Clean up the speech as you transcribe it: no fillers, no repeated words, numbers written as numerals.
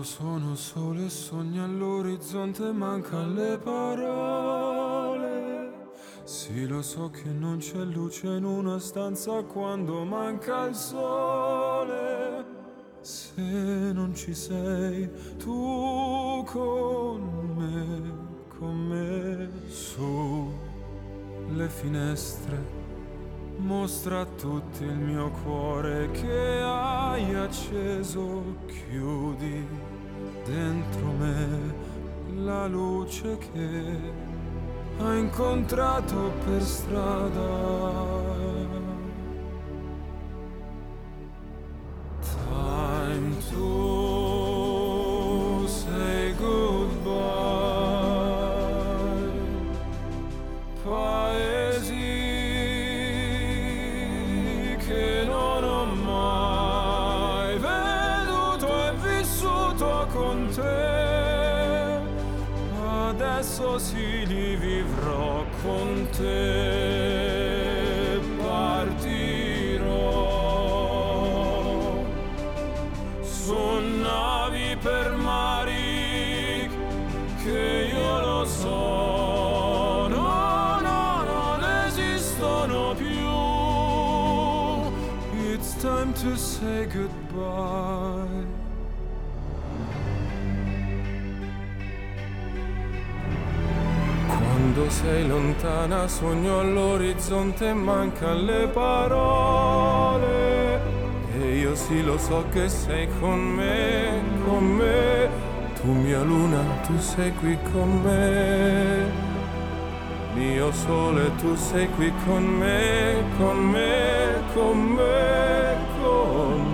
sono solo e sogno all'orizzonte, mancan le parole. Sì, lo so che non c'è luce in una stanza quando manca il sole. Se non ci sei tu con me, su le finestre. Mostra a tutti il mio cuore che hai acceso, chiudi dentro me la luce che hai incontrato per strada. Time to say goodbye, paesi che non ho mai veduto e vissuto con te, adesso sì li vivrò con te, partirò su navi per mari che io lo so, no, non esistono più. It's time to say goodbye. Quando sei lontana sogno all'orizzonte, mancan le parole. E io sì lo so che sei con me, tu mia luna, tu sei qui con me. Mio sole, tu sei qui con me, con me, con me, con me.